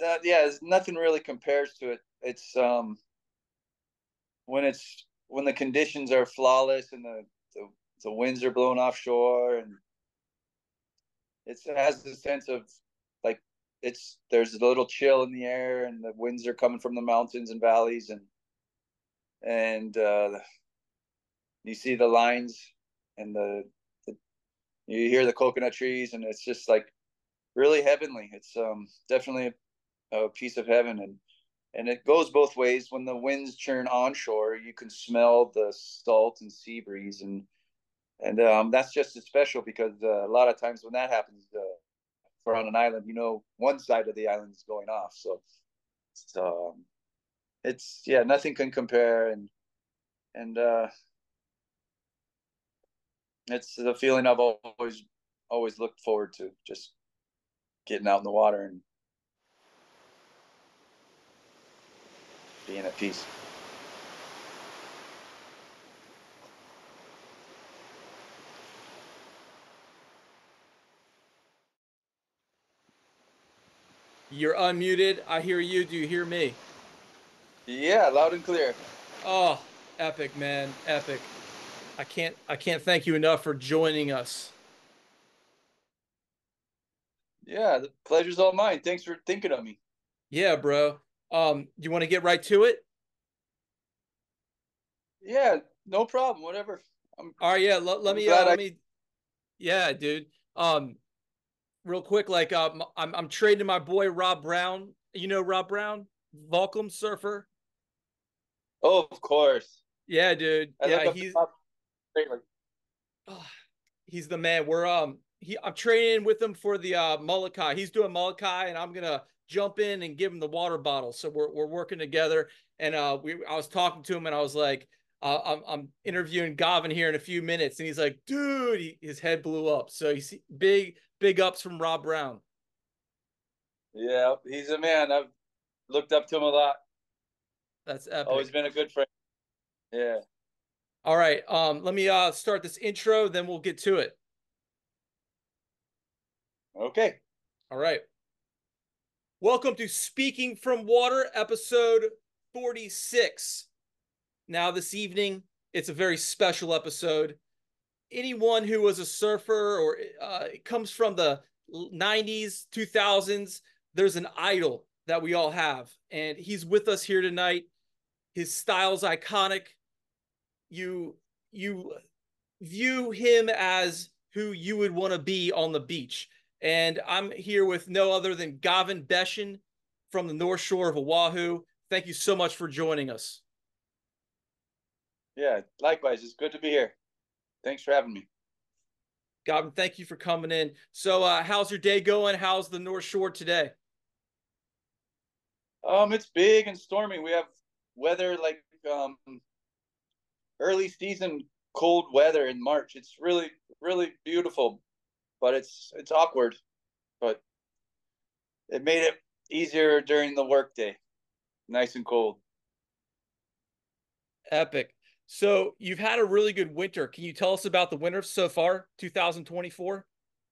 yeah, nothing really compares to it. It's when the conditions are flawless and the winds are blowing offshore, and it has a sense of like there's a little chill in the air, and the winds are coming from the mountains and valleys, and you see the lines, and the you hear the coconut trees, and it's just like really heavenly. It's definitely a piece of heaven, and it goes both ways. When the winds churn onshore, you can smell the salt and sea breeze, and that's just as special because a lot of times when that happens, for on an island, one side of the island is going off. So it's yeah, nothing can compare, and it's the feeling I've always looked forward to, just getting out in the water and being at peace. You're unmuted. I hear you. Do you hear me? Yeah, loud and clear. Oh, epic, man. Epic. I can't thank you enough for joining us. Yeah, the pleasure's all mine. Thanks for thinking of me. Yeah, bro. Do you want to get right to it? Yeah, no problem. Whatever. I'm All right, yeah, let I'm me glad let I. me yeah, dude. Real quick, like I'm trading my boy Rob Brown. You know Rob Brown? Volcom surfer. Oh, of course. Yeah, dude. I Yeah, look up to he's Bob greatly. oh, he's the man. I'm training with him for the Molokai. He's doing Molokai, and I'm gonna jump in and give him the water bottle. So we're working together. And I was talking to him, and I was like, I'm interviewing Gavin here in a few minutes, and he's like, dude, his head blew up. So he's big ups from Rob Brown. Yeah, he's a man. I've looked up to him a lot. That's Always epic. been a good friend. Yeah. All right, let me start this intro, then we'll get to it. Okay. All right. Welcome to Speaking from Water, episode 46. Now, this evening, it's a very special episode. Anyone who was a surfer or comes from the 90s, 2000s, there's an idol that we all have. And he's with us here tonight. His style's iconic. You view him as who you would want to be on the beach. And I'm here with no other than Gavin Beshin from the North Shore of Oahu. Thank you so much for joining us. Yeah. Likewise, it's good to be here. Thanks for having me. Gavin, thank you for coming in. So, how's your day going? How's the North Shore today? It's big and stormy. We have weather like early season cold weather in March. It's really beautiful, but it's awkward. But it made it easier during the workday. Nice and cold. Epic. So, you've had a really good winter. Can you tell us about the winter so far, 2024?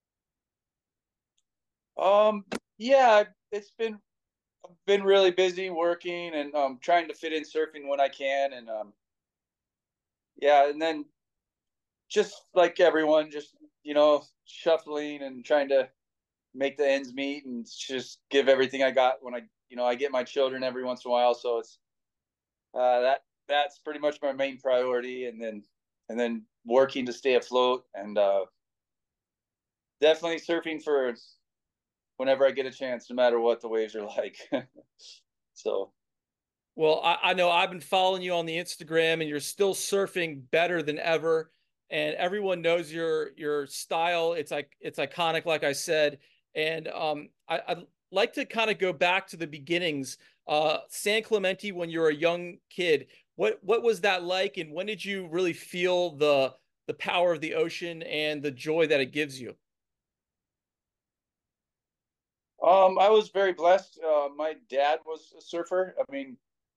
Um, yeah, it's been I've been really busy working and trying to fit in surfing when I can, and yeah, and then just like everyone, just shuffling and trying to make the ends meet and just give everything I got when I get my children every once in a while. So it's that's pretty much my main priority, and then working to stay afloat, and definitely surfing for whenever I get a chance, no matter what the waves are like. So Well, I know I've been following you on the Instagram, and you're still surfing better than ever. And everyone knows your style. It's iconic, like I said. And I'd like to kind of go back to the beginnings. San Clemente, when you were a young kid, what was that like? And when did you really feel the power of the ocean and the joy that it gives you? I was very blessed. My dad was a surfer. I mean,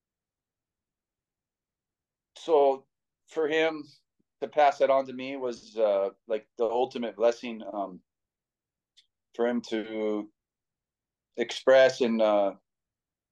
so for him to pass that on to me was like the ultimate blessing, for him to express and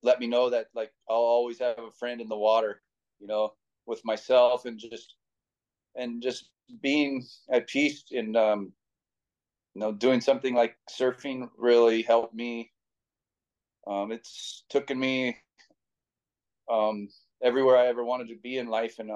let me know that like I'll always have a friend in the water, you know, with myself, and just being at peace in you know, doing something like surfing really helped me. It's taken me um, everywhere I ever wanted to be in life, and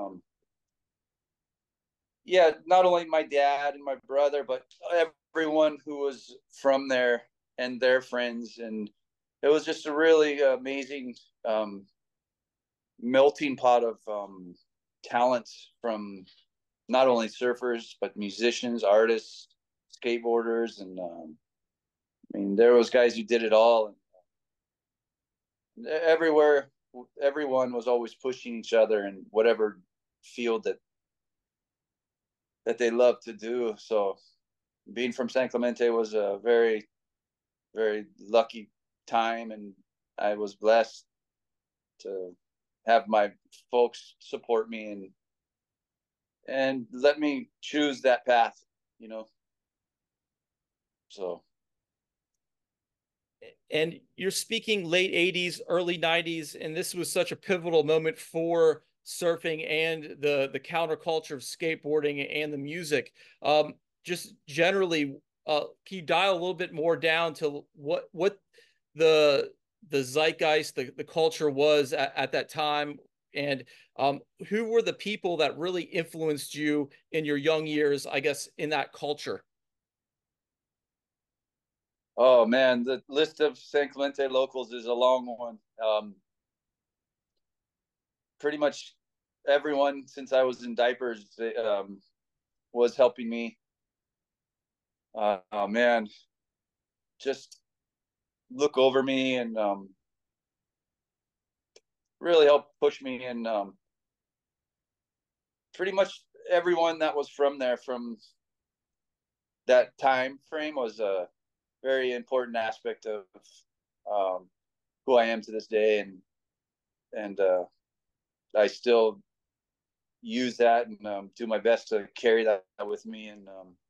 yeah, not only my dad and my brother, but everyone who was from there and their friends, and it was just a really amazing um, melting pot of talents from not only surfers but musicians, artists, skateboarders, and I mean there was guys who did it all, and everywhere everyone was always pushing each other in whatever field that they loved to do. So being from San Clemente was a very, very lucky time, and I was blessed to have my folks support me and let me choose that path, you know. So And you're speaking late 80s, early 90s, and this was such a pivotal moment for surfing and the counterculture of skateboarding and the music. Just generally, can you dial a little bit more down to what the the zeitgeist, the culture was at that time, and who were the people that really influenced you in your young years, I guess, in that culture? oh man, the list of San Clemente locals is a long one. Pretty much everyone since I was in diapers was helping me. Oh man, just look over me and really help push me. And pretty much everyone that was from there from that time frame was a very important aspect of um, who I am to this day, and I still use that and do my best to carry that with me, and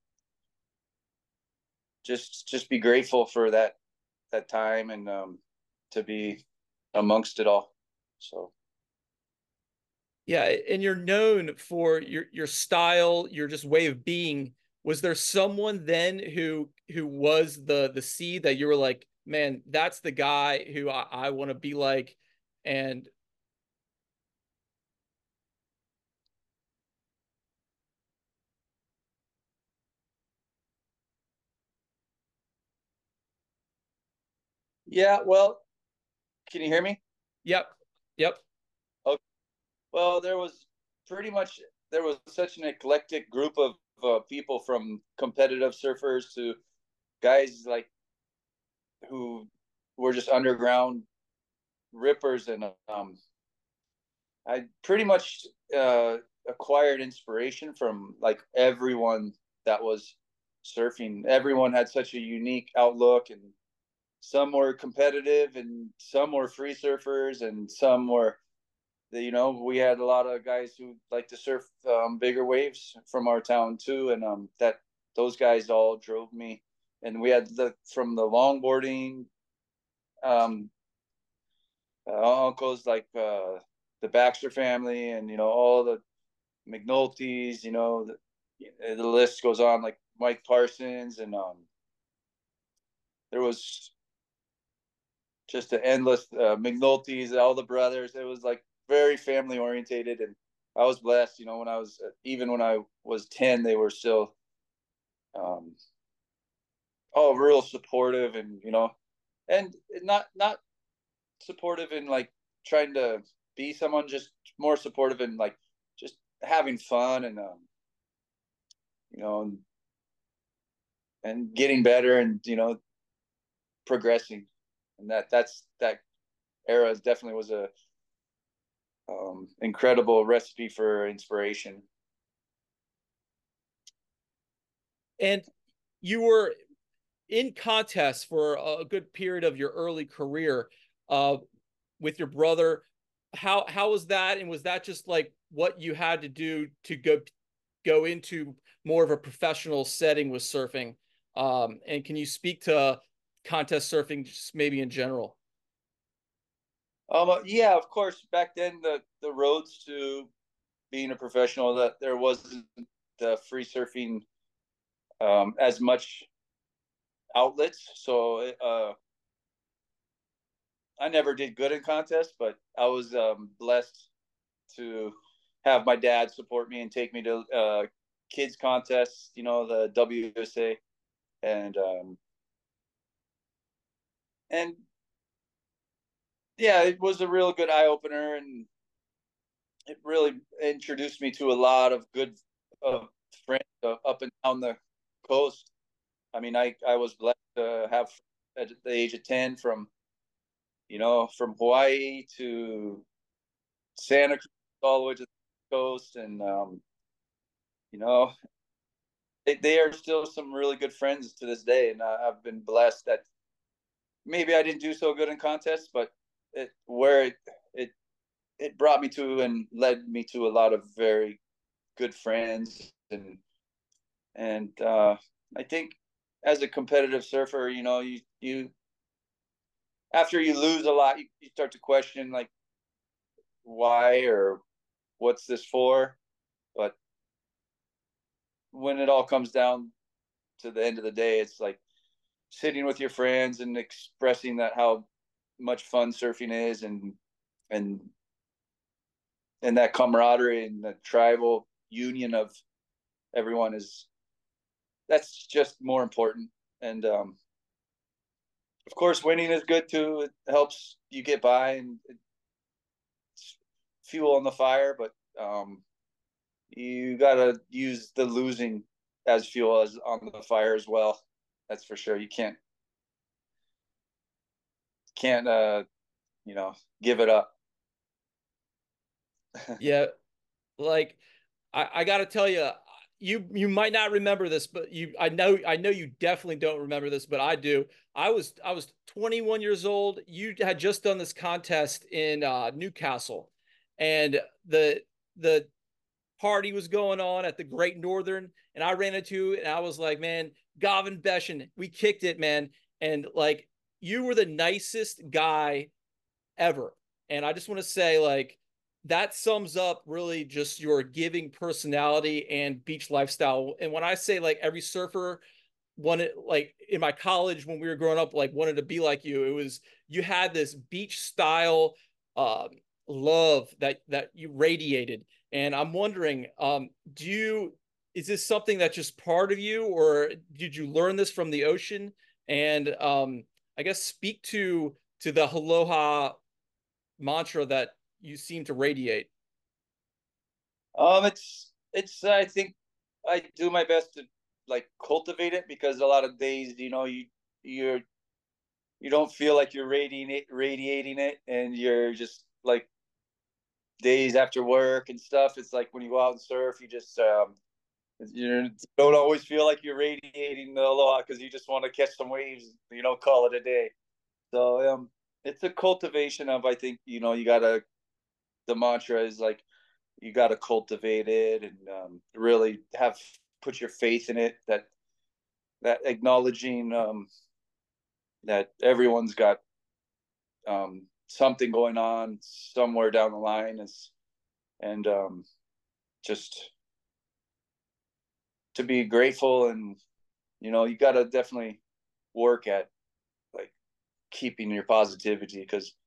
just be grateful for that time, and to be amongst it all. So Yeah, and you're known for your style, your just way of being. Was there someone then who was the seed that you were like, man, that's the guy who I want to be like? And yeah, well, can you hear me? yep, yep, Okay. Well, pretty much there was such an eclectic group of people, from competitive surfers to guys like who were just underground rippers, and I pretty much acquired inspiration from like everyone that was surfing. Everyone had such a unique outlook, and some were competitive, and some were free surfers, and some were, you know, we had a lot of guys who like to surf bigger waves from our town too, and that those guys all drove me. And we had the from the longboarding um, uncles like the Baxter family, and you know all the McNulty's, you know the list goes on, like Mike Parsons, and there was just an endless McNulty's, all the brothers. It was like very family orientated, and I was blessed. You know, when I was even when I was 10, they were still um, all real supportive, and you know, and not supportive in like trying to be someone, just more supportive in like just having fun, and you know, and getting better, and you know, progressing. And that era definitely was a incredible recipe for inspiration. and you were in contests for a good period of your early career uh, with your brother. How was that? And was that just like what you had to do to go into more of a professional setting with surfing? And can you speak to contest surfing just maybe in general? Yeah, of course. Back then, the roads to being a professional, that there wasn't the free surfing as much outlets. So I never did good in contests, but I was blessed to have my dad support me and take me to kids contests. You know, the WSA, and and yeah, it was a real good eye opener, and it really introduced me to a lot of good uh, friends up and down the coast. I mean, I was blessed to have at the age of 10 from from Hawaii to Santa Cruz all the way to the coast, and you know they are still some really good friends to this day, and I've been blessed that maybe I didn't do so good in contests, but it it brought me to and led me to a lot of very good friends, and I think as a competitive surfer, you after you lose a lot, you start to question like why or what's this for, but when it all comes down to the end of the day, it's like sitting with your friends and expressing that how much fun surfing is, and and that camaraderie and the tribal union of everyone is that's just more important. And of course, winning is good too. It helps you get by, and it's fuel on the fire. But you gotta use the losing as fuel as on the fire as well. That's for sure. You can't give it up. Yeah, like I got to tell you, you might not remember this, but I know you definitely don't remember this, but I do. I was 21 years old. You had just done this contest in Newcastle, and the party was going on at the Great Northern, and I ran into you, and I was like, man, Gavin Beshan, we kicked it, man, and like you were the nicest guy ever. And I just want to say, like, that sums up really just your giving personality and beach lifestyle. And when I say like every surfer wanted, like in my college when we were growing up, like wanted to be like you, it was you had this beach style um, love that you radiated. And I'm wondering, do you is this something that's just part of you, or did you learn this from the ocean? And I guess speak to the aloha mantra that you seem to radiate. It's I think I do my best to like cultivate it, because a lot of days, you're you don't feel like you're radiating it, and you're just like days after work and stuff. It's like when you go out and surf, you don't always feel like you're radiating the aloha, because you just want to catch some waves, call it a day. So it's a cultivation of, I think, you gotta the mantra is like you gotta cultivate it, and really have put your faith in it, that acknowledging that everyone's got something going on somewhere down the line is, and just to be grateful, and you got to definitely work at like keeping your positivity, because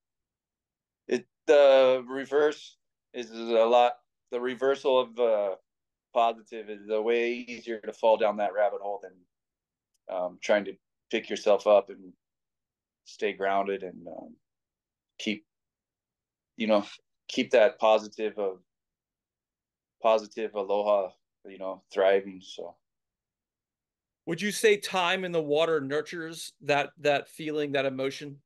the reverse is a lot the reversal of positive is a way easier to fall down that rabbit hole than trying to pick yourself up and stay grounded, and keep you know keep that positive aloha thriving. So Would you say time in the water nurtures that feeling, that emotion?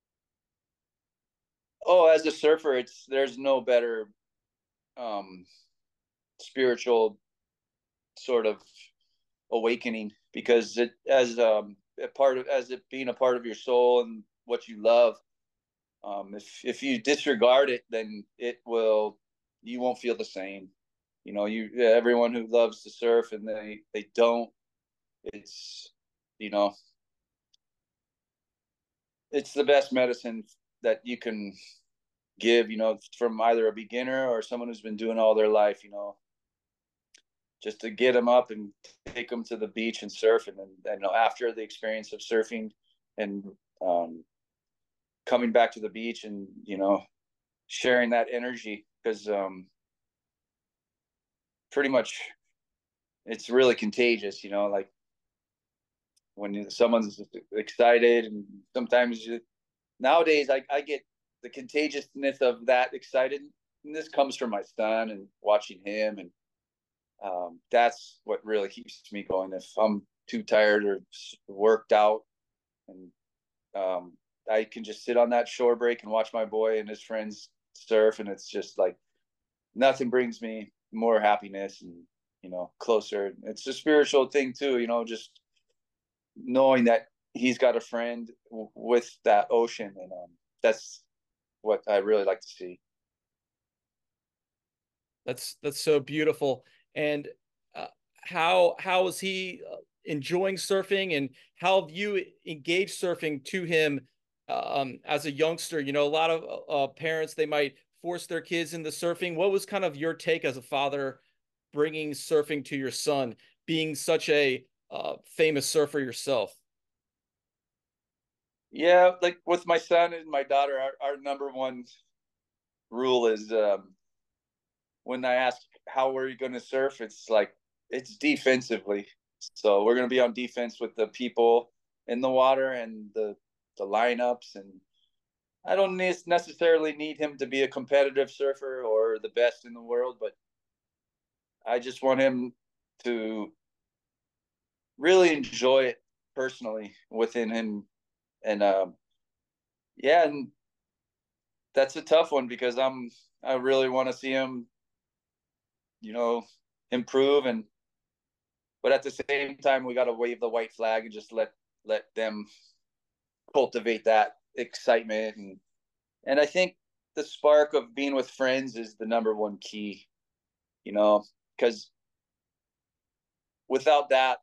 as a surfer, there's no better um spiritual sort of awakening, because it as a part of as it being a part of your soul and what you love. If you disregard it, then you won't feel the same. Everyone who loves to surf and they don't, it's you know it's the best medicine that you can give, from either a beginner or someone who's been doing all their life, just to get them up and take them to the beach and surf. And after the experience of surfing and um, coming back to the beach and, sharing that energy, because pretty much it's really contagious, like when someone's excited. And sometimes nowadays I get the contagiousness of that excited. And this comes from my son and watching him. And that's what really keeps me going. If I'm too tired or worked out, and I can just sit on that shore break and watch my boy and his friends surf, and it's just like nothing brings me more happiness and closer. It's a spiritual thing too, just knowing that he's got a friend with that ocean. And that's what I really like to see. That's so beautiful. And uh, how is he enjoying surfing, and how have you engaged surfing to him as a youngster? A lot of parents, they might force their kids into surfing. What was kind of your take as a father, bringing surfing to your son, being such a famous surfer yourself? Yeah, like with my son and my daughter, our number one rule is when I ask how are you going to surf, it's like it's defensively. So we're going to be on defense with the people in the water and the lineups. And I don't necessarily need him to be a competitive surfer or the best in the world, but I just want him to really enjoy it personally within him. And yeah, and that's a tough one because I really want to see him, you know, improve. And but at the same time, we got to wave the white flag and just let them cultivate that excitement. And I think the spark of being with friends is the number one key, because without that,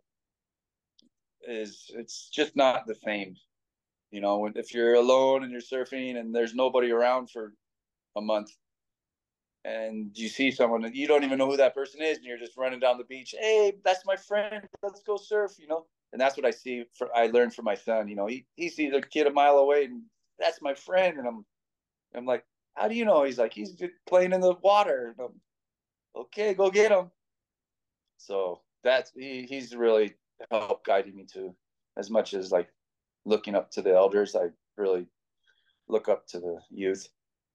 it's just not the same. If you're alone and you're surfing and there's nobody around for a month, and you see someone that you don't even know who that person is, and you're just running down the beach, hey, that's my friend, let's go surf. And that's what I learned from my son. He sees a kid a mile away, and that's my friend. And I'm like, how do you know? He's like, he's playing in the water. Okay, go get him. So he's really helped guiding me too, as much as like looking up to the elders. I really look up to the youth.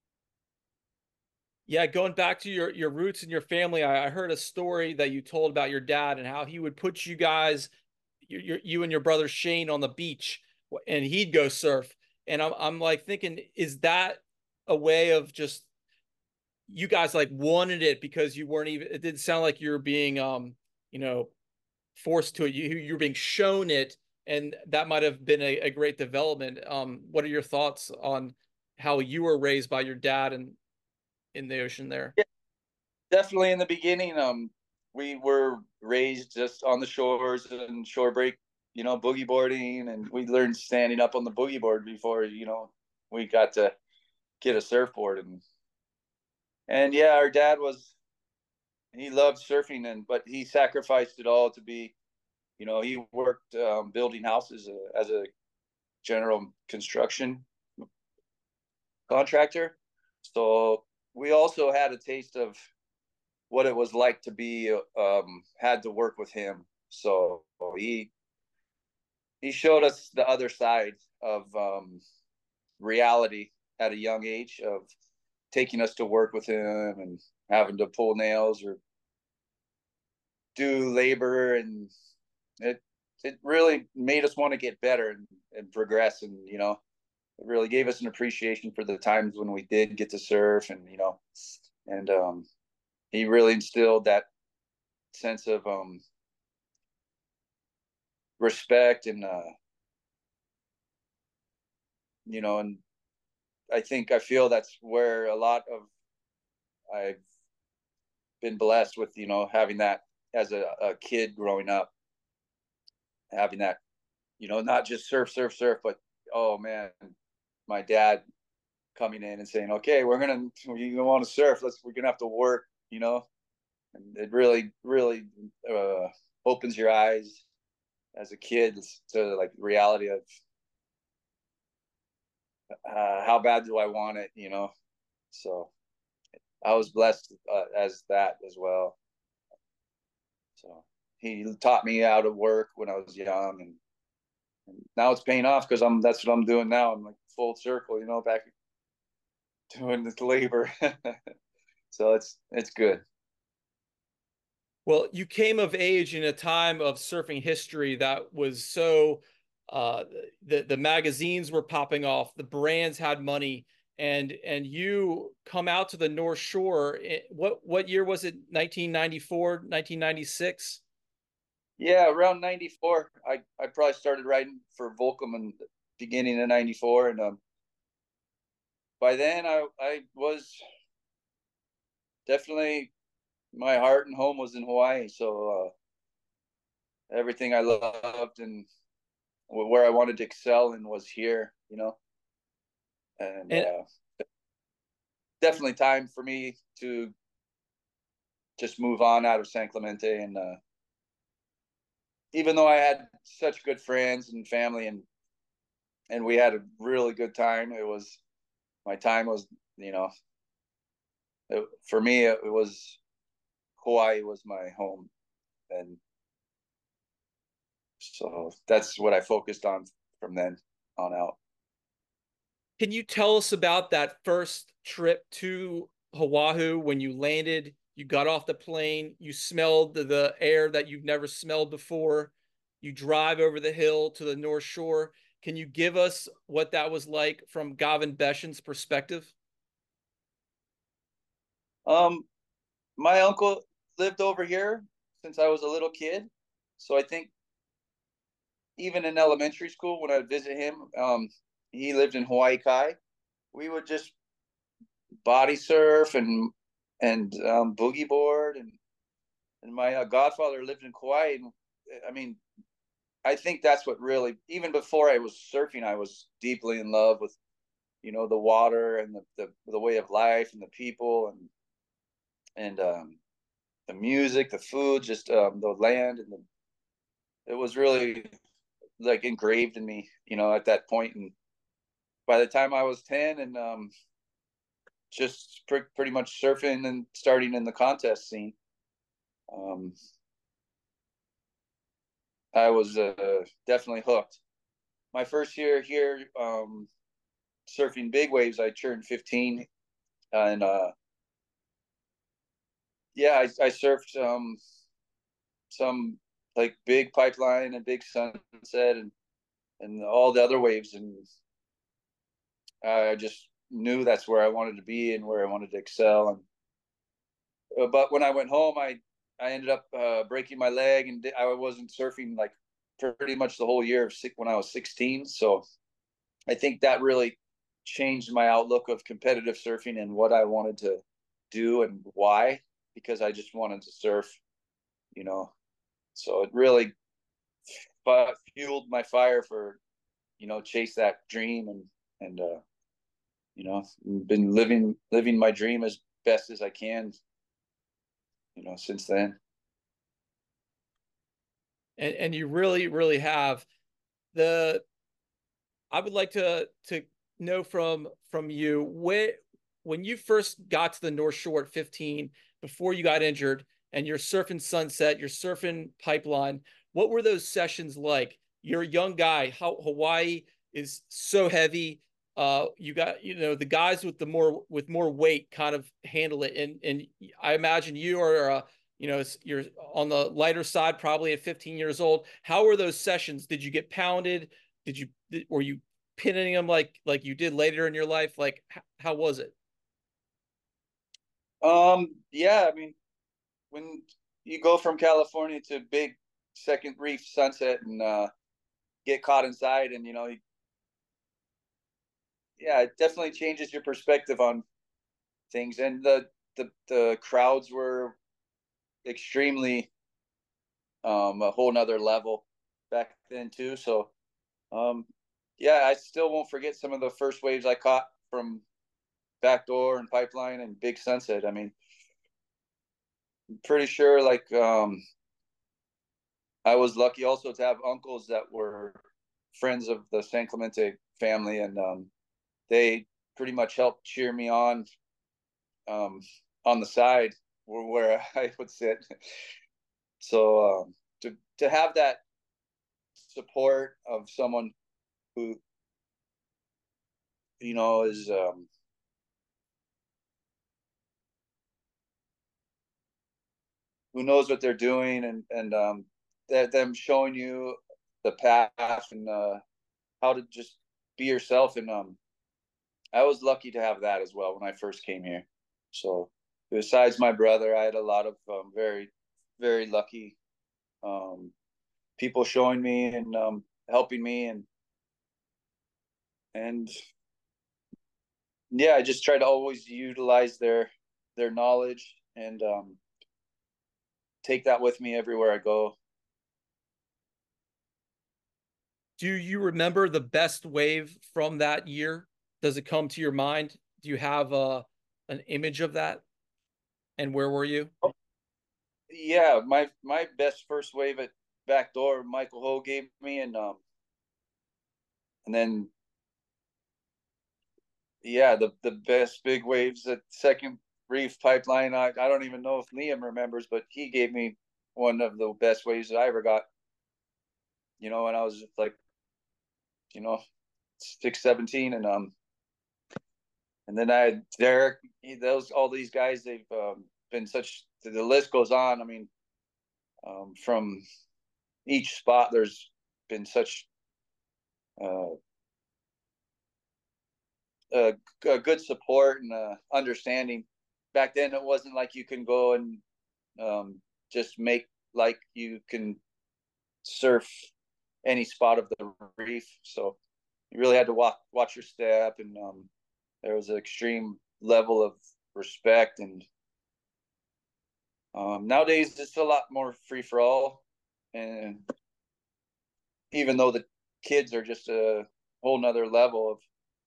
Yeah, going back to your roots and your family, I heard a story that you told about your dad and how he would put you guys, you and your brother Shane, on the beach, and he'd go surf. And I'm like thinking, is that a way of just you guys like wanted it because you weren't even? It didn't sound like you were being you know forced to it. You're being shown it, and that might have been a great development. What are your thoughts on how you were raised by your dad and in the ocean there? Yeah, definitely in the beginning, we were raised just on the shores and shore break, boogie boarding, and we learned standing up on the boogie board before, we got to get a surfboard. And yeah, our dad he loved surfing, but he sacrificed it all to be, he worked building houses as a general construction contractor. So we also had a taste of what it was like to be had to work with him. So he showed us the other side of reality at a young age, of taking us to work with him and having to pull nails or do labor. And it really made us want to get better and progress. And it really gave us an appreciation for the times when we did get to surf. And and he really instilled that sense of respect. And and I feel that's where a lot of I've been blessed with, having that as a kid growing up, having that, not just surf, surf, surf, but oh man, my dad coming in and saying, okay, you want to surf, we're gonna have to work, and it really opens your eyes as a kid to like the reality of how bad do I want it. So I was blessed as that as well. So he taught me how to work when I was young, and now it's paying off because that's what I'm doing now. I'm like full circle, back doing this labor. So it's good. Well, you came of age in a time of surfing history that was so uh the magazines were popping off, the brands had money, and you come out to the North Shore. What year was it? 1994, 1996? Yeah, around 94, I probably started riding for Volcom in the beginning of 94, and by then I was definitely, my heart and home was in Hawaii. So everything I loved and where I wanted to excel in was here. And And definitely time for me to just move on out of San Clemente. And even though I had such good friends and family, and we had a really good time, my time was, for me, it was Hawaii was my home. And so that's what I focused on from then on out. can you tell us about that first trip to Oahu when you landed, you got off the plane, you smelled the air that you've never smelled before, you drive over the hill to the North Shore. Can you give us what that was like from Gavin Beshan's perspective? Um, my uncle lived over here since I was a little kid. So I think even in elementary school, when I'd visit him, he lived in Hawaii Kai. We would just body surf and boogie board, and my godfather lived in Kauai. And I mean, I think that's what really, even before I was surfing, I was deeply in love with the water and the way of life and the people and the music, the food, just the land, and it was really like engraved in me, at that point. And by the time I was 10, and just pretty much surfing and starting in the contest scene, um, I was definitely hooked. My first year here, surfing big waves, I turned 15, and yeah, I surfed some like big pipeline and big sunset and all the other waves, and I just knew that's where I wanted to be and where I wanted to excel. And but when I went home, I ended up breaking my leg, and I wasn't surfing like pretty much the whole year of when I was 16. So I think that really changed my outlook of competitive surfing and what I wanted to do and why, because I just wanted to surf. So it really fueled my fire for chase that dream, and been living my dream as best as I can since then. And you really have. The I would like to know from you, when you first got to the North Shore at 15, before you got injured, and you're surfing Sunset, you're surfing Pipeline. What were those sessions like? You're a young guy. How Hawaii is so heavy. You got the guys with more weight kind of handle it, and I imagine you are you're on the lighter side, probably at 15 years old. How were those sessions? Did you get pounded? Were you pinning them like you did later in your life? Like how was it? Yeah, I mean, when you go from California to big second reef sunset and get caught inside, and yeah, it definitely changes your perspective on things. And the crowds were extremely a whole nother level back then too. So um, yeah, I still won't forget some of the first waves I caught from Backdoor and Pipeline and Big Sunset. I mean, I'm pretty sure like I was lucky also to have uncles that were friends of the San Clemente family, and they pretty much helped cheer me um, on the side where I would sit. So to have that support of someone who is who knows what they're doing, and that them showing you the path and how to just be yourself. And I was lucky to have that as well when I first came here. So besides my brother, I had a lot of very, very lucky um, people showing me and helping me, and yeah, I just try to always utilize their knowledge and take that with me everywhere I go. Do you remember the best wave from that year? Does it come to your mind? Do you have an image of that? And where were you? Yeah, my best first wave at Backdoor, Michael Ho gave me, and then yeah, the best big waves at Second Reef Pipeline. I don't even know if Liam remembers, but he gave me one of the best waves that I ever got. When I was just like, you know, 6, 17, and then I had Derek. Those all these guys, they've been such. The list goes on. I mean, from each spot, there's been such uh, a, a good support and understanding. Back then, it wasn't like you can go and just make like you can surf any spot of the reef. So you really had to watch your step, and there was an extreme level of respect. And nowadays, it's a lot more free for all. And even though the kids are just a whole nother level of,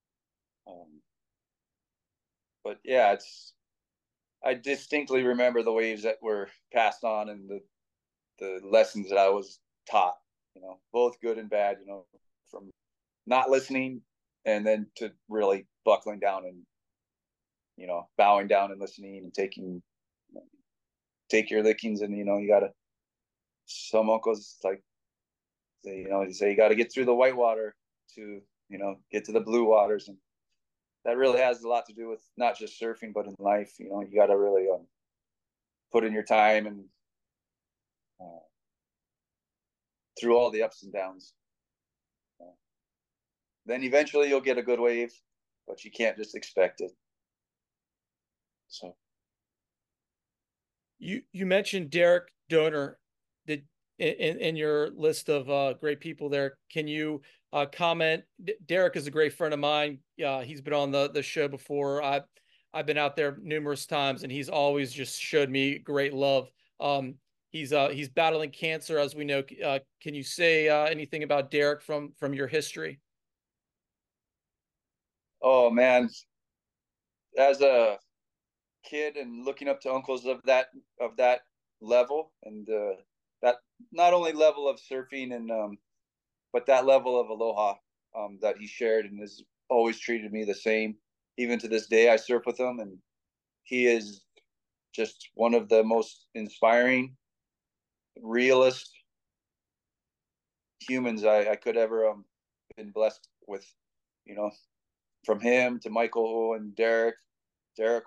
but yeah, I distinctly remember the waves that were passed on and the lessons that I was taught, both good and bad, from not listening and then to really buckling down and, bowing down and listening and take your lickings. And, you got to, some uncles like, you say you got to get through the white water to, get to the blue waters. And that really has a lot to do with not just surfing, but in life. You got to really put in your time and uh, through all the ups and downs. Then eventually you'll get a good wave, but you can't just expect it. So You mentioned Derek Donor. Did in your list of great people there? Can you comment? Derek is a great friend of mine. He's been on the show before. I've been out there numerous times, and he's always just showed me great love. He's battling cancer, as we know. Can you say anything about Derek from your history? oh man, as a kid and looking up to uncles of that level, and that not only level of surfing and but that level of aloha that he shared and has always treated me the same. Even to this day, I surf with him, and he is just one of the most inspiring, realist humans I could ever been blessed with. You know, from him to Michael and Derek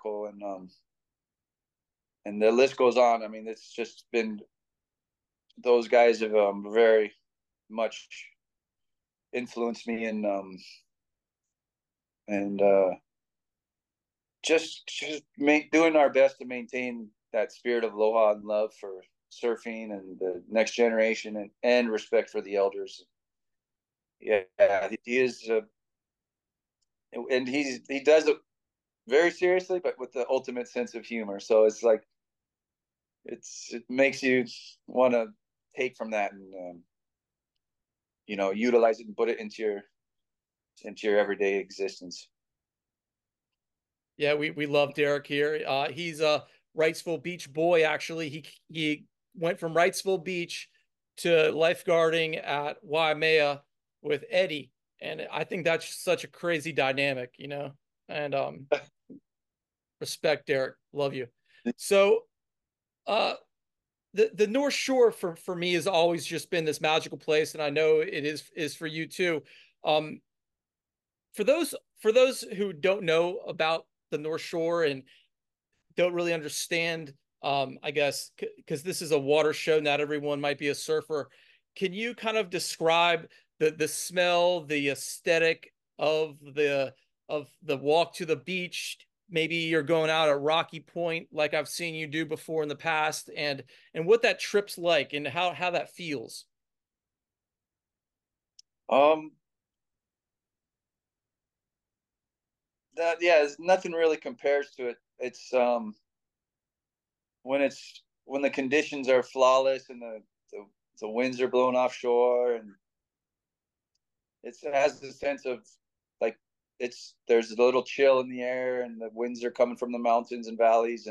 and the list goes on. I mean, it's just been those guys have very much influenced me and just doing our best to maintain that spirit of aloha and love for surfing and the next generation and respect for the elders. Yeah, he is, and he does it very seriously, but with the ultimate sense of humor. So it's like it makes you want to take from that and utilize it and put it into your everyday existence. Yeah, we love Derek here. He's a Wrightsville Beach boy. Actually, he went from Wrightsville Beach to lifeguarding at Waimea with Eddie, and I think that's such a crazy dynamic, you know. And respect, Derek. Love you. So, uh, the North Shore for me has always just been this magical place, and I know it is for you too. Um, for those who don't know about the North Shore and don't really understand, I guess, because this is a water show, not everyone might be a surfer. Can you kind of describe the smell, the aesthetic of the walk to the beach? Maybe you're going out at Rocky Point, like I've seen you do before in the past, and what that trip's like and how that feels. Um, that yeah, nothing really compares to it. It's when the conditions are flawless and the winds are blowing offshore, and it has a sense of like there's a little chill in the air, and the winds are coming from the mountains and valleys,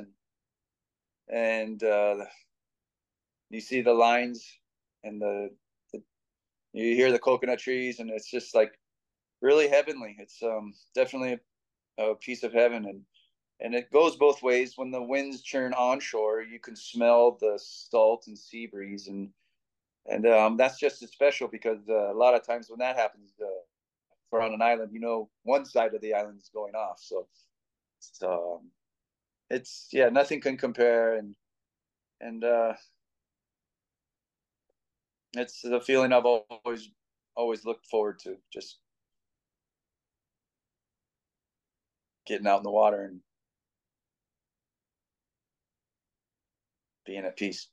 and you see the lines and the you hear the coconut trees, and it's just like really heavenly. It's definitely a piece of heaven, and it goes both ways. When the winds churn onshore, you can smell the salt and sea breeze, and that's just as special because a lot of times when that happens, if we're on an island, one side of the island is going off. So it's yeah, nothing can compare, and it's the feeling I've always looked forward to, just getting out in the water and being at peace.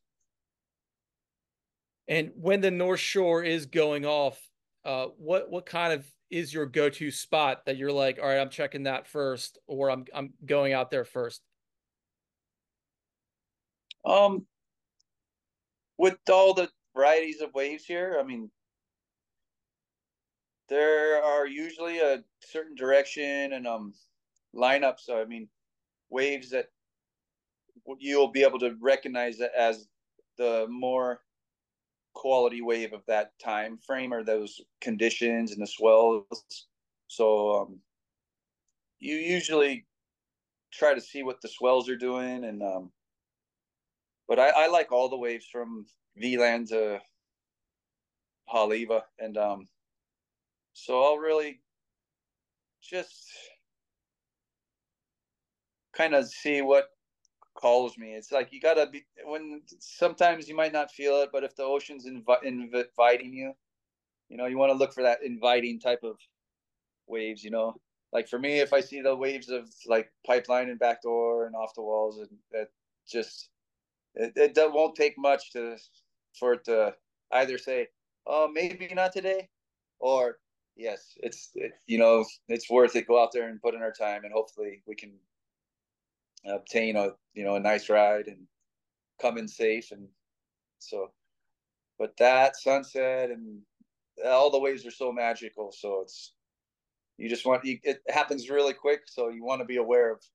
And when the North Shore is going off, what kind of is your go-to spot that you're like, all right, I'm checking that first, or I'm going out there first? Um, with all the varieties of waves here, I mean, there are usually a certain direction and lineups. So I mean, waves that you'll be able to recognize as the more quality wave of that time frame or those conditions and the swells. So you usually try to see what the swells are doing, and but I like all the waves from VLAN to Haleiwa, and so I'll really just kind of see what calls me. It's like you gotta be when sometimes you might not feel it, but if the ocean's inviting you, you want to look for that inviting type of waves. Like for me, if I see the waves of like pipeline and backdoor and off the walls, and that just it won't take much for it to either say, oh, maybe not today, or yes, it's worth it. Go out there and put in our time, and hopefully we can obtain a nice ride and come in safe. And so, but that sunset and all the waves are so magical. So you just it happens really quick. So you want to be aware of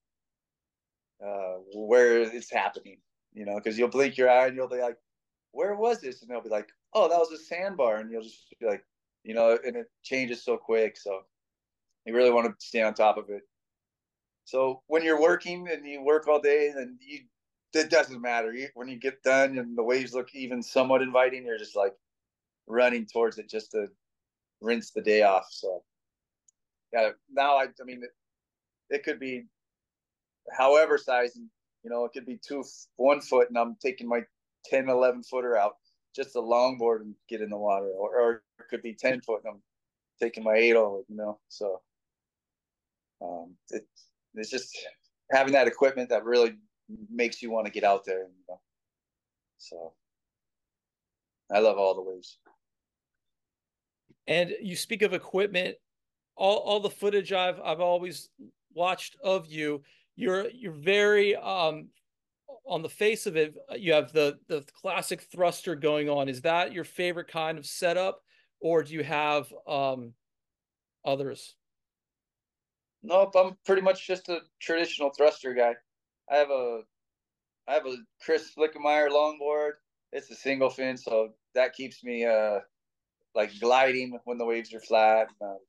where it's happening, because you'll blink your eye and you'll be like, where was this? And they'll be like, oh, that was a sandbar. And you'll just be like, and it changes so quick. So you really want to stay on top of it. So when you're working and you work all day, then it doesn't matter. When you get done and the waves look even somewhat inviting, you're just like running towards it just to rinse the day off. So yeah, now I mean, it could be however size, it could be 1 foot, and I'm taking my 10, 11 footer out just a longboard and get in the water, or it could be 10 foot and I'm taking my 8-0, So it's just having that equipment that really makes you want to get out there. So I love all the waves. And you speak of equipment, all the footage I've always watched of you, you're very on the face of it, you have the classic thruster going on. Is that your favorite kind of setup, or do you have others? Nope, I'm pretty much just a traditional thruster guy. I have a I have a Chris Flickemeyer longboard. It's a single fin, so that keeps me like gliding when the waves are flat.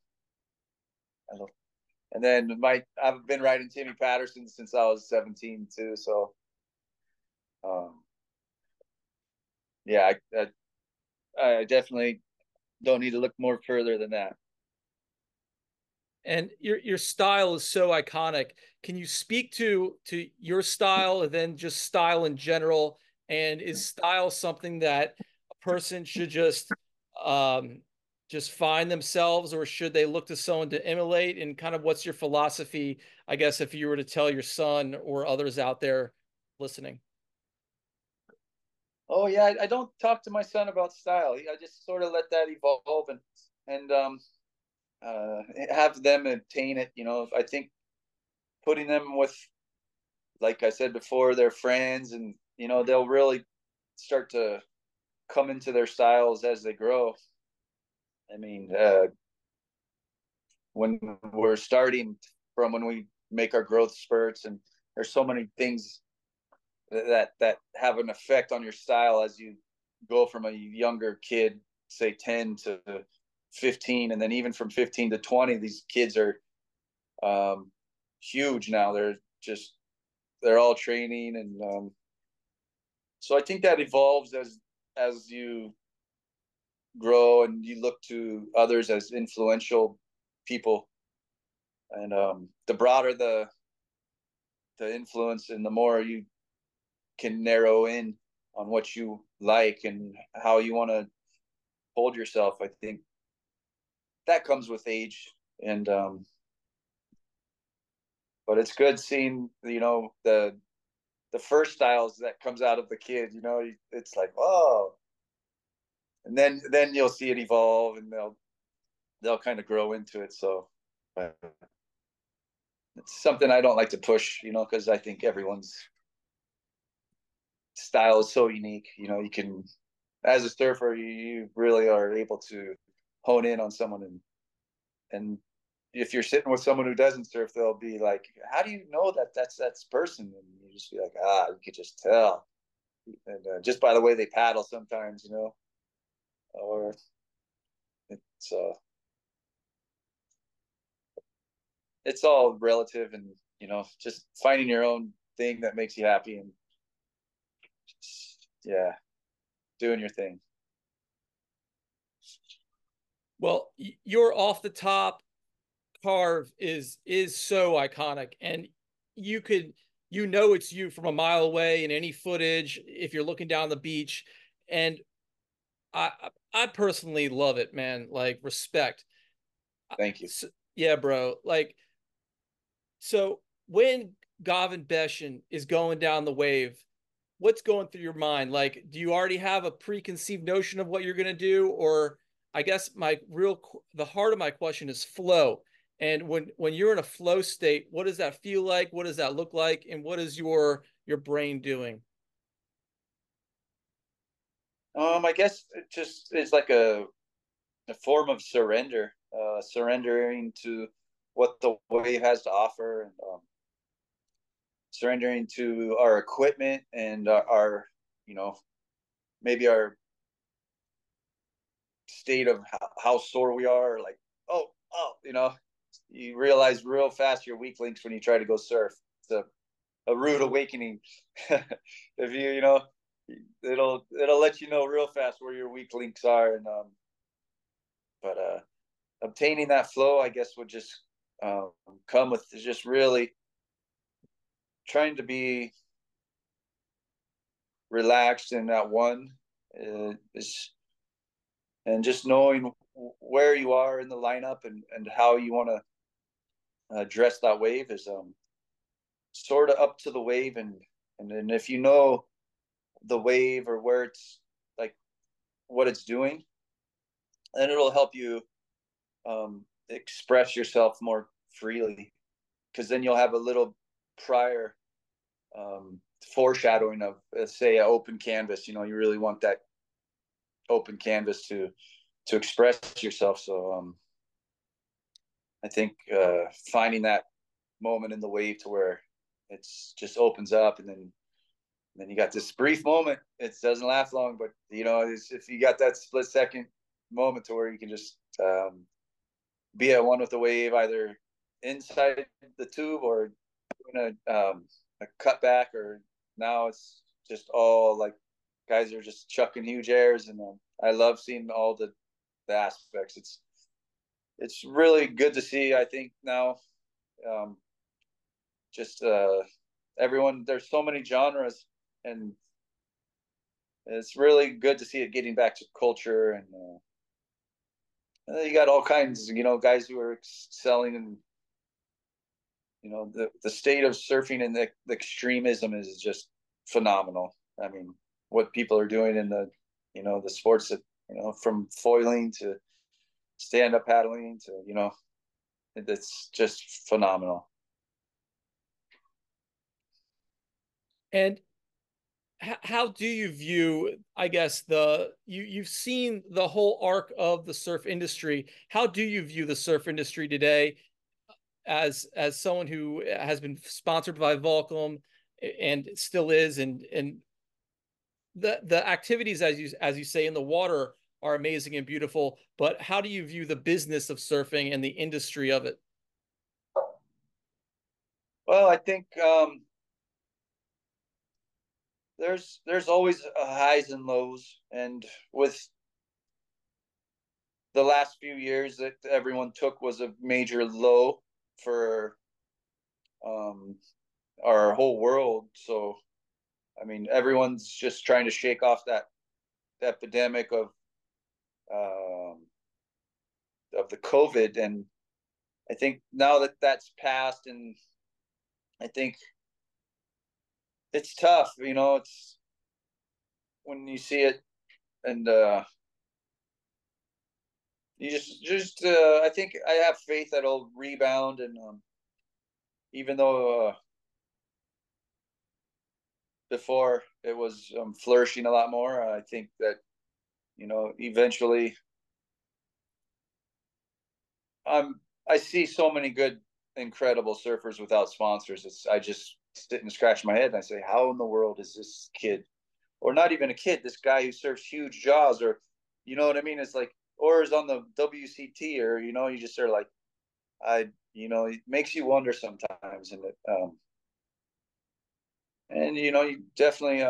And then I've been riding Timmy Patterson since I was 17 too. So um, yeah, I definitely don't need to look more further than that. And your style is so iconic. Can you speak to your style and then just style in general? And is style something that a person should just find themselves, or should they look to someone to emulate? And kind of what's your philosophy, I guess, if you were to tell your son or others out there listening? Oh yeah, I don't talk to my son about style. I just sort of let that evolve and uh, have them obtain it. You know, I think putting them with, like I said before, their friends, and you know, they'll really start to come into their styles as they grow. I mean, when we're starting from when we make our growth spurts, and there's so many things that have an effect on your style as you go from a younger kid, say 10 to 15, and then even from 15 to 20, these kids are um, huge now. They're all training, and so I think that evolves as you grow and you look to others as influential people, and the broader the influence, and the more you can narrow in on what you like and how you want to hold yourself. I think that comes with age, and but it's good seeing the first styles that comes out of the kid. You know, it's like, oh, and then you'll see it evolve, and they'll kind of grow into it. So it's something I don't like to push, you know, because I think everyone's style is so unique. You know, you can, as a surfer, you really are able to hone in on someone, and if you're sitting with someone who doesn't surf, they'll be like, "How do you know that's person?" And you just be like, "Ah, you could just tell." And just by the way they paddle, sometimes, you know, or it's uh, it's all relative, and you know, just finding your own thing that makes you happy, and just, yeah, doing your thing. Well, your off the top carve is so iconic, and you could it's you from a mile away in any footage if you're looking down the beach. And I personally love it, man. Like, respect. Thank you. So, yeah, bro. Like, so when Gavin Beshan is going down the wave, what's going through your mind? Like, do you already have a preconceived notion of what you're going to do? Or I guess the heart of my question is flow. And when you're in a flow state, what does that feel like? What does that look like? And what is your brain doing? I guess it just is like a form of surrender, surrendering to what the wave has to offer, and surrendering to our equipment and our you know, maybe our state of how sore we are. Like, oh, you know, you realize real fast your weak links when you try to go surf. It's a rude awakening. If you know, it'll let you know real fast where your weak links are, and but obtaining that flow, I guess, would just come with just really trying to be relaxed in that one, is, and just knowing where you are in the lineup, and how you want to address that wave is sort of up to the wave, and then if you know the wave or where it's like what it's doing, then it'll help you express yourself more freely, because then you'll have a little prior um, foreshadowing of, say, an open canvas. You know, you really want that open canvas to express yourself. So I think finding that moment in the wave to where it's just opens up, and then you got this brief moment. It doesn't last long, but you know, if you got that split second moment to where you can just be at one with the wave, either inside the tube or doing a cutback, or now it's just all like guys are just chucking huge airs, and I love seeing all the aspects. It's really good to see. I think now, um, just everyone. There's so many genres, and it's really good to see it getting back to culture. And you got all kinds, you know, guys who are excelling, and you know, the state of surfing and the extremism is just phenomenal. I mean, what people are doing in the, you know, the sports that, you know, from foiling to stand up paddling to, you know, it's just phenomenal. And how do you view, I guess, you've seen the whole arc of the surf industry. How do you view the surf industry today as someone who has been sponsored by Volcom and still is, and the activities, as you say, in the water are amazing and beautiful, but how do you view the business of surfing and the industry of it? Well, I think there's always highs and lows, and with the last few years that everyone took was a major low for um, our whole world. So, I mean, everyone's just trying to shake off that epidemic um, of the COVID, and I think now that that's passed, and I think it's tough. You know, it's when you see it, and you just I think I have faith that it'll rebound, and even though before it was flourishing a lot more, I think that, you know, eventually I see so many good, incredible surfers without sponsors. I just sit and scratch my head and I say, how in the world is this kid, or not even a kid, this guy who surfs huge jaws, or you know what I mean? It's like, or is on the WCT, or you know, you just are like, you know, it makes you wonder sometimes, and you know, you definitely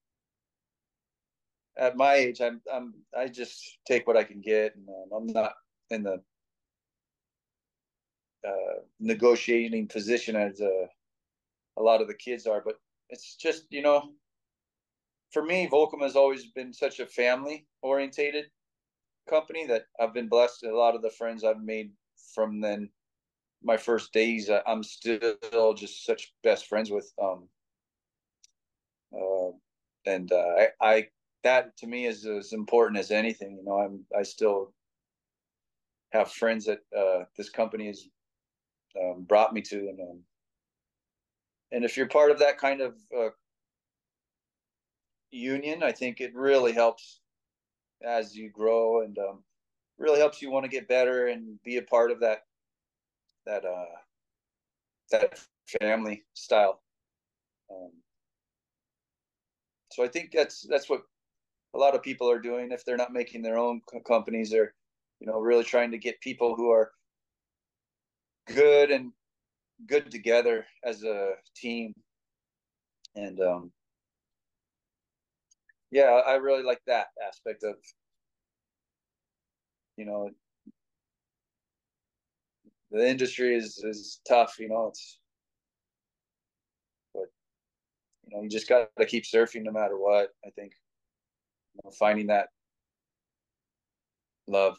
at my age, I just take what I can get, and I'm not in the negotiating position as a lot of the kids are. But it's just, you know, for me, Volcom has always been such a family orientated company that I've been blessed. A lot of the friends I've made from then my first days, I'm still just such best friends with. Uh, and I that to me is as important as anything. You know, I still have friends that this company has brought me to, and if you're part of that kind of union, I think it really helps as you grow, and really helps you want to get better and be a part of that that family style. Um, so I think that's what a lot of people are doing. If they're not making their own companies, they're, you know, really trying to get people who are good and good together as a team. And yeah, I really like that aspect of, you know, the industry is tough. You know, it's, but you know, you just got to keep surfing no matter what. I think, you know, finding that love.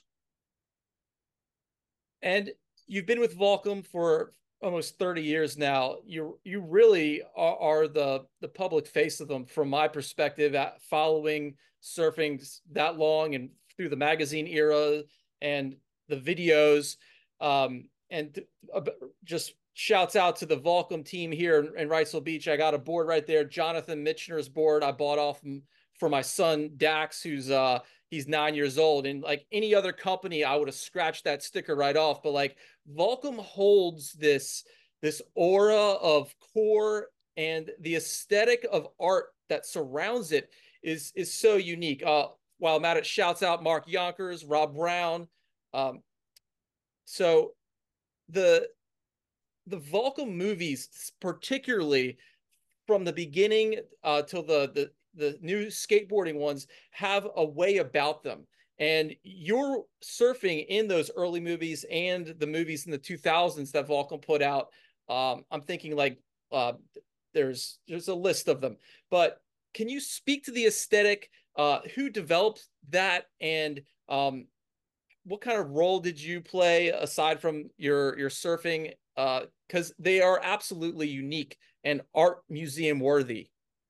And you've been with Volcom for almost 30 years now. You really are the public face of them, from my perspective, at following surfing that long and through the magazine era and the videos. And just shouts out to the Volcom team here in Wrightsville Beach. I got a board right there, Jonathan Mitchner's board. I bought off him for my son Dax, who's he's 9 years old. And like any other company, I would have scratched that sticker right off. But like Volcom holds this aura of core, and the aesthetic of art that surrounds it is so unique. While I'm at it, shouts out Mark Yonkers, Rob Brown. Um, so the the Volcom movies, particularly from the beginning till the new skateboarding ones, have a way about them. And you're surfing in those early movies and the movies in the 2000s that Volcom put out. I'm thinking like uh, there's a list of them, but can you speak to the aesthetic? Who developed that, and what kind of role did you play aside from your surfing? Because they are absolutely unique and art museum worthy.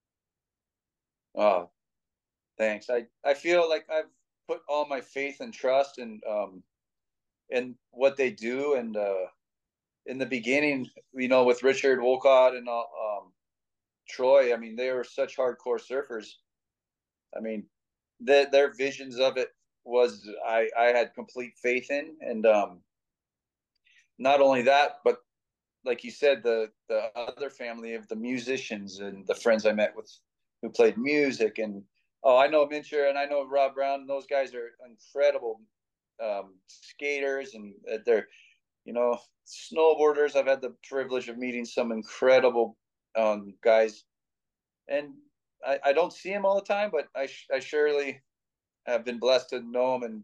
Oh, thanks. I feel like I've put all my faith and trust in what they do, and in the beginning, with Richard Wolcott and Troy. I mean, they were such hardcore surfers. I mean, their visions of it was I had complete faith in, and not only that, but like you said, the other family of the musicians and the friends I met with who played music, and I know Mincher and I know Rob Brown. Those guys are incredible skaters, and they're snowboarders. I've had the privilege of meeting some incredible guys, and I don't see them all the time, but I surely have been blessed to know them,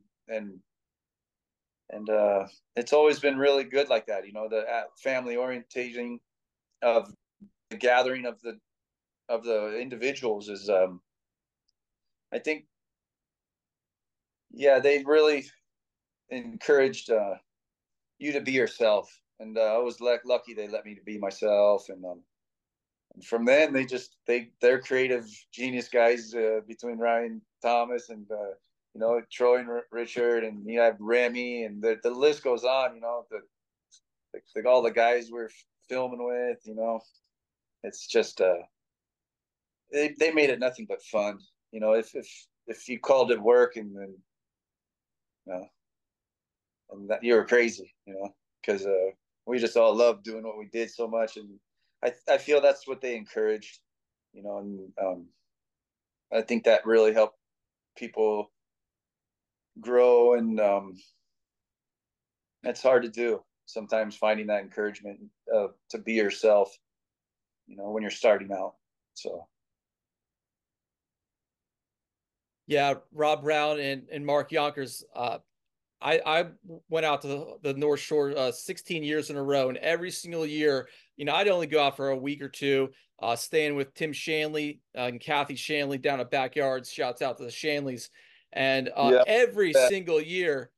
and it's always been really good like that. The family orientation of the gathering of the individuals is, I think, yeah, they really encouraged you to be yourself, and I was lucky they let me to be myself, and from then they're creative genius guys, between Ryan Thomas and Troy and Richard, and you have Remy, and the list goes on. All the guys we're filming with. It's just they made it nothing but fun. If you called it work, and then and that you were crazy, because we just all loved doing what we did so much, and I feel that's what they encouraged, and I think that really helped people grow, and it's hard to do sometimes, finding that encouragement to be yourself, when you're starting out. So Yeah, Rob Brown and Mark Yonkers. I went out to the North Shore 16 years in a row, and every single year, I'd only go out for a week or two, staying with Tim Shanley and Kathy Shanley down at Backyards. Shouts out to the Shanleys, and yeah. every single year,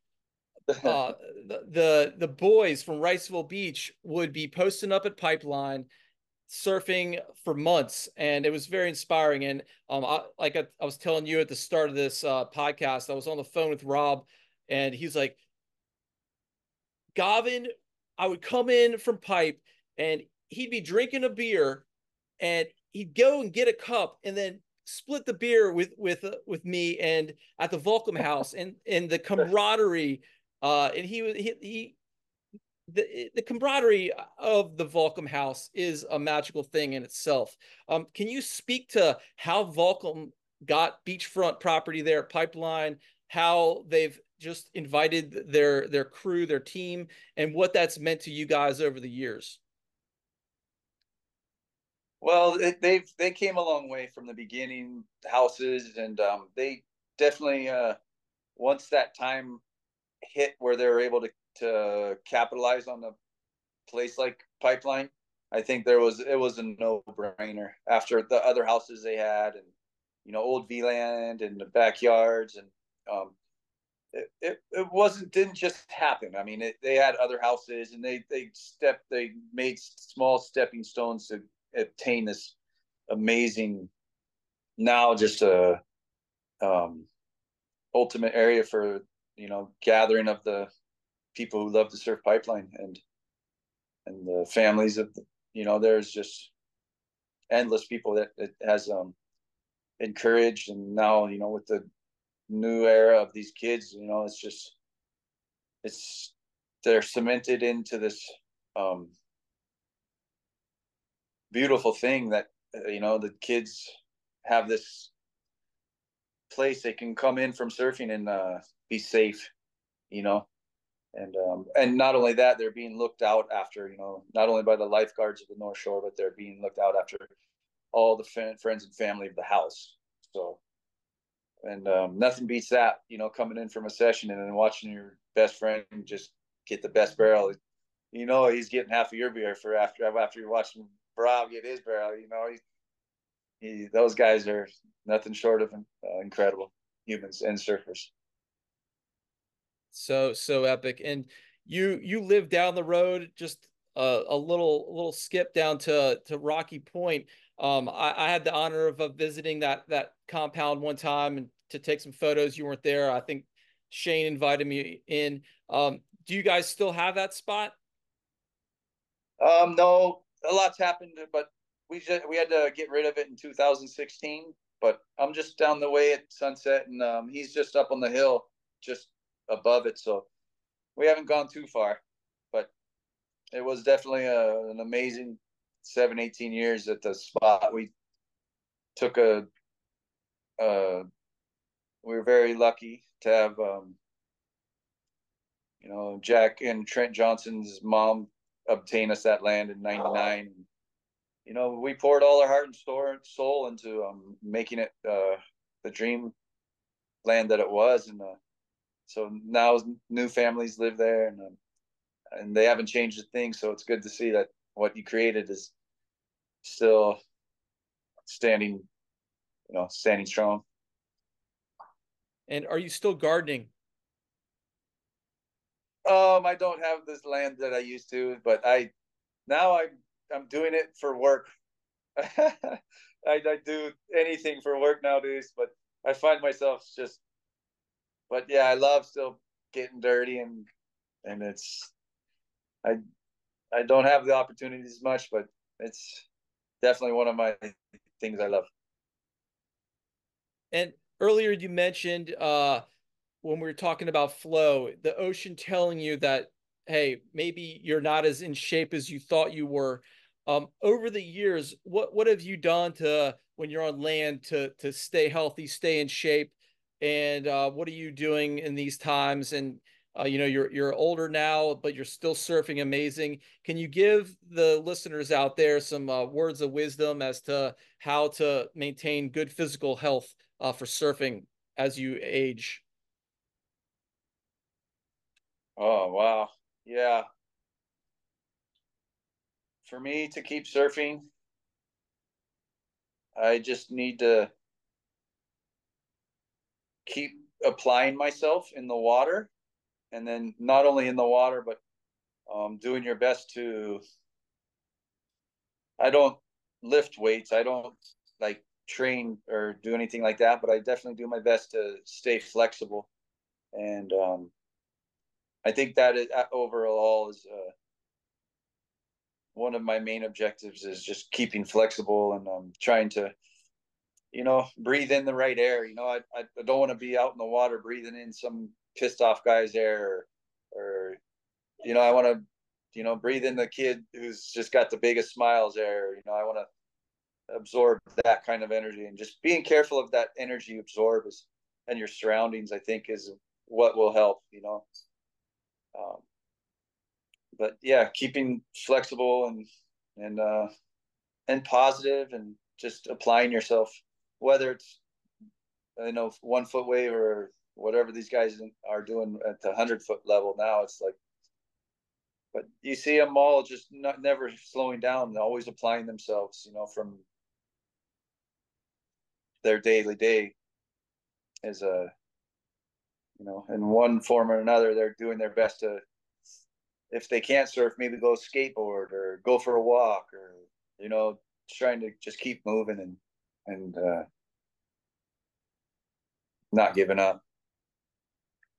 the boys from Riceville Beach would be posting up at Pipeline, surfing for months, and it was very inspiring. And I was telling you at the start of this podcast, I was on the phone with Rob, and he's like, Gavin, I would come in from Pipe, and he'd be drinking a beer, and he'd go and get a cup, and then split the beer with me and at the Volcom house, and the camaraderie, and he the camaraderie of the Volcom house is a magical thing in itself. Can you speak to how Volcom got beachfront property there at Pipeline, how they've just invited their crew, their team, and what that's meant to you guys over the years? Well, they came a long way from the beginning houses, and they definitely, once that time hit where they were able to capitalize on the place like Pipeline, I think it was a no brainer after the other houses they had, and old VLand and the backyards, and it didn't just happen. I mean, they had other houses, and they made small stepping stones to obtain this amazing, now just a ultimate area for gathering of the people who love to surf Pipeline, and the families of there's just endless people that it has encouraged, and now with the new era of these kids. You know, it's they're cemented into this um, beautiful thing that you know the kids have this place they can come in from surfing and be safe. You know, and not only that, they're being looked out after. You know, not only by the lifeguards of the North Shore, but they're being looked out after all the friends and family of the house. So, and nothing beats that. You know, coming in from a session and then watching your best friend just get the best barrel. You know, he's getting half of your beer for after you're watching Rob get his barrel. You know, those guys are nothing short of incredible humans and surfers. So epic. And you live down the road, just a little skip down to Rocky Point. I had the honor of visiting that compound one time and to take some photos. You weren't there. I think Shane invited me in. Do you guys still have that spot? No, a lot's happened, but we had to get rid of it in 2016. But I'm just down the way at Sunset, and he's just up on the hill, just above it. So we haven't gone too far, but it was definitely an amazing 18 years at the spot. We took uh, we were very lucky to have, you know, Jack and Trent Johnson's mom obtain us that land in '99. You know, we poured all our heart and soul into making it the dream land that it was, and so now new families live there, and they haven't changed a thing. So it's good to see that what you created is still standing, you know, standing strong. And are you still gardening? I don't have this land that I used to, but I'm doing it for work. I do anything for work nowadays, but I find myself just, but yeah, I love still getting dirty, and it's I I don't have the opportunities much, but it's definitely one of my things I love. And earlier you mentioned when we were talking about flow, the ocean telling you that, hey, maybe you're not as in shape as you thought you were. Over the years, what have you done to when you're on land to stay healthy, stay in shape, and what are you doing in these times? And you know you're older now, but you're still surfing amazing. Can you give the listeners out there some words of wisdom as to how to maintain good physical health for surfing as you age? Oh wow, yeah. For me to keep surfing, I just need to keep applying myself in the water, and then not only in the water, but doing your best to. I don't lift weights. I don't like train or do anything like that, but I definitely do my best to stay flexible. And I think that overall is one of my main objectives is just keeping flexible and trying to, you know, breathe in the right air. You know, I don't want to be out in the water breathing in some pissed off guy's air, or you know, I want to, you know, breathe in the kid who's just got the biggest smiles air. You know, I want to absorb that kind of energy, and just being careful of that energy you absorb is, and your surroundings, I think, is what will help. You know, um, but yeah, keeping flexible and and positive, and just applying yourself, whether it's, you know, 1 foot wave or whatever these guys are doing at the 100 foot level now. It's like, but you see them all just never slowing down, always applying themselves, you know, from their daily day as a, you know, in one form or another, they're doing their best to, if they can't surf, maybe go skateboard or go for a walk, or, you know, trying to just keep moving and not giving up.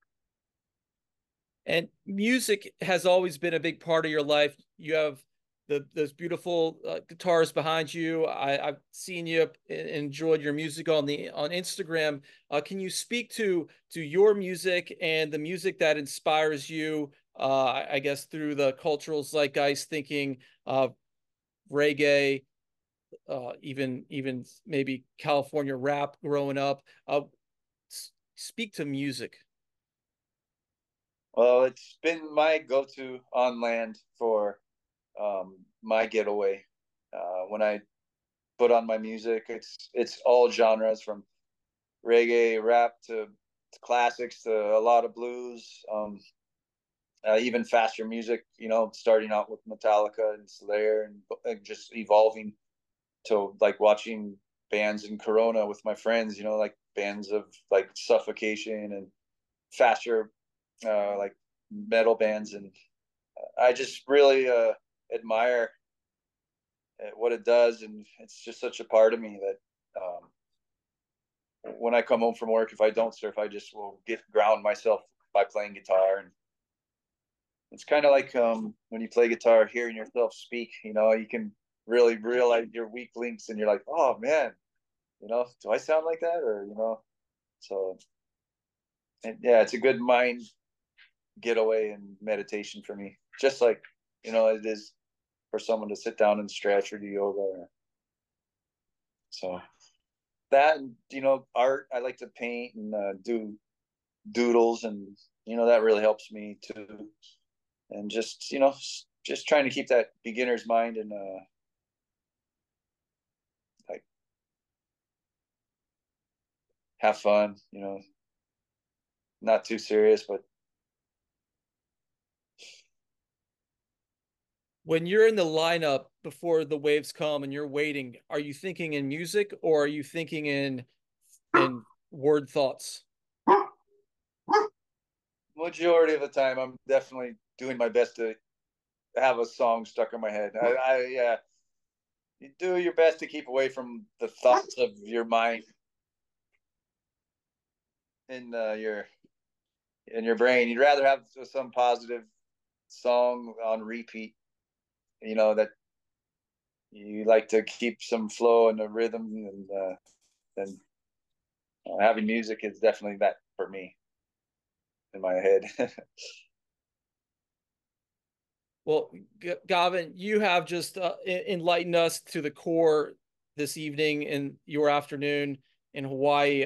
And music has always been a big part of your life. You have those beautiful guitars behind you. I've seen you enjoyed your music on Instagram. Can you speak to your music and the music that inspires you? I guess through the cultural zeitgeist, thinking reggae, even maybe California rap growing up. Speak to music. Well, it's been my go-to on land for my getaway. When I put on my music, it's all genres from reggae, rap to classics to a lot of blues, even faster music. You know, starting out with Metallica and Slayer, and just evolving to like watching bands in Corona with my friends. You know, like bands of like Suffocation and faster like metal bands, and I just really admire what it does, and it's just such a part of me that when I come home from work, if I don't surf, I just will get ground myself by playing guitar, and it's kind of like when you play guitar, hearing yourself speak. You know, you can really realize your weak links, and you're like, oh man, you know, do I sound like that, or you know, so and yeah, it's a good mind getaway and meditation for me, just like you know it is for someone to sit down and stretch or do yoga. So that, and you know, art. I like to paint and do doodles, and you know that really helps me too. And just you know, just trying to keep that beginner's mind and like have fun. You know, not too serious, but When you're in the lineup before the waves come and you're waiting, are you thinking in music or are you thinking in word thoughts? majority of the time, I'm definitely doing my best to have a song stuck in my head. I yeah, you do your best to keep away from the thoughts of your mind in your brain. You'd rather have some positive song on repeat, you know, that you like to keep some flow and a rhythm, and having music is definitely that for me in my head. Well, Gavin, you have just enlightened us to the core this evening and your afternoon in Hawaii.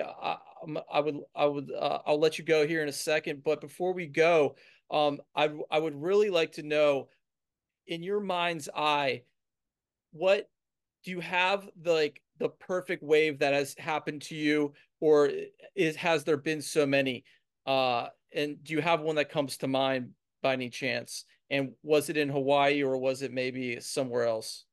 I'll let you go here in a second, but before we go, I would really like to know, in your mind's eye, what do you have the perfect wave that has happened to you, or has there been so many? And do you have one that comes to mind by any chance? And was it in Hawaii or was it maybe somewhere else?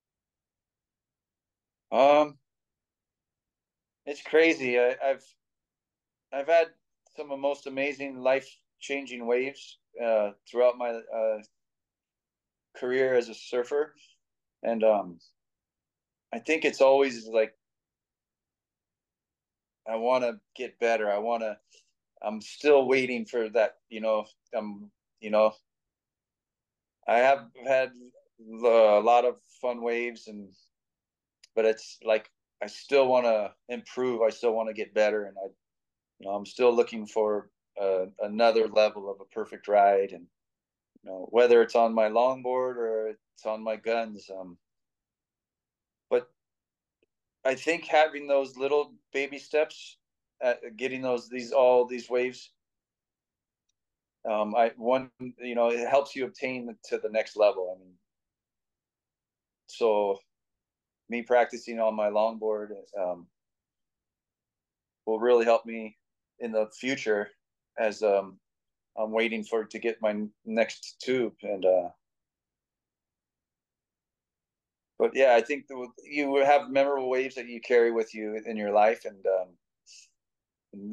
um, it's crazy. I've had some of the most amazing life changing waves throughout my career as a surfer, and I think it's always like I want to get better. I'm still waiting for that. You know, you know, I have had a lot of fun waves, and but it's like I still want to improve. I still want to get better, and you know, I'm still looking for another level of a perfect ride, and you know, whether it's on my longboard or it's on my guns. But I think having those little baby steps, at getting all these waves, I one you know it helps you obtain to the next level. I mean, so me practicing on my longboard will really help me in the future as I'm waiting for to get my next tube. And but yeah, I think you have memorable waves that you carry with you in your life, and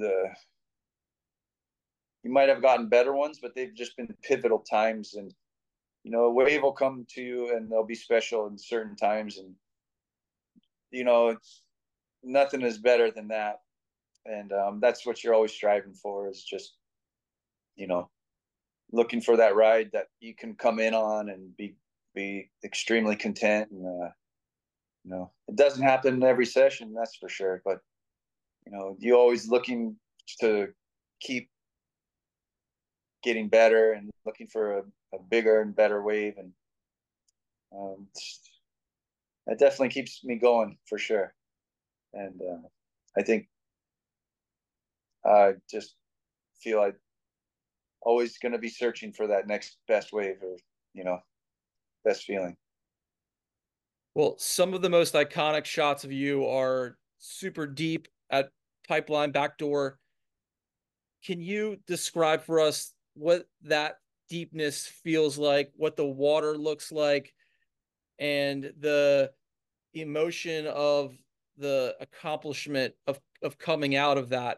you might have gotten better ones, but they've just been pivotal times. And you know, a wave will come to you, and they'll be special in certain times, and you know, nothing is better than that. And that's what you're always striving for, is just you know looking for that ride that you can come in on and be be extremely content. And it doesn't happen every session, that's for sure. But you're always looking to keep getting better and looking for a bigger and better wave. And um, that definitely keeps me going for sure. And I think I just feel like always going to be searching for that next best wave, or best feeling. Well, some of the most iconic shots of you are super deep at pipeline backdoor. Can you describe for us what that deepness feels like, what the water looks like, and the emotion of the accomplishment of coming out of that?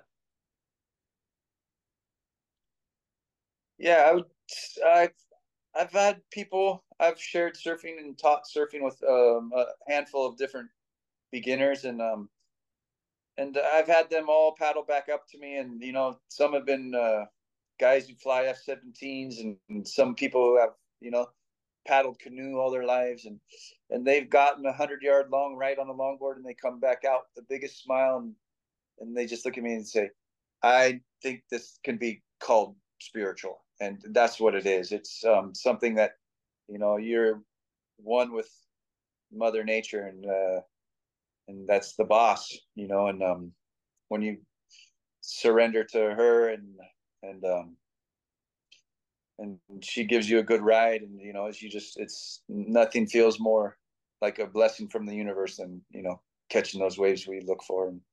Yeah, I've I've had people, I've shared surfing and taught surfing with a handful of different beginners, and I've had them all paddle back up to me, and some have been guys who fly F-17s, and some people who have paddled canoe all their lives, and they've gotten 100-yard long right on the longboard, and they come back out with the biggest smile, and they just look at me and say, I think this can be called spiritual. And that's what it is. It's something that you're one with Mother Nature, and that's the boss. And when you surrender to her, and and she gives you a good ride, and she just, it's nothing feels more like a blessing from the universe than catching those waves we look for. And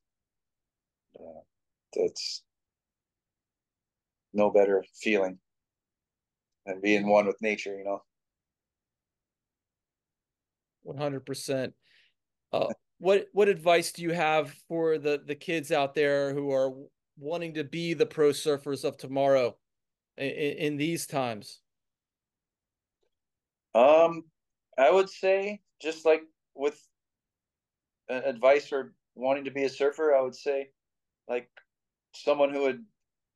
that's no better feeling than being one with nature. 100%. What advice do you have for the kids out there who are wanting to be the pro surfers of tomorrow in these times? um I would say, just like with advice for wanting to be a surfer, I would say, like, someone who would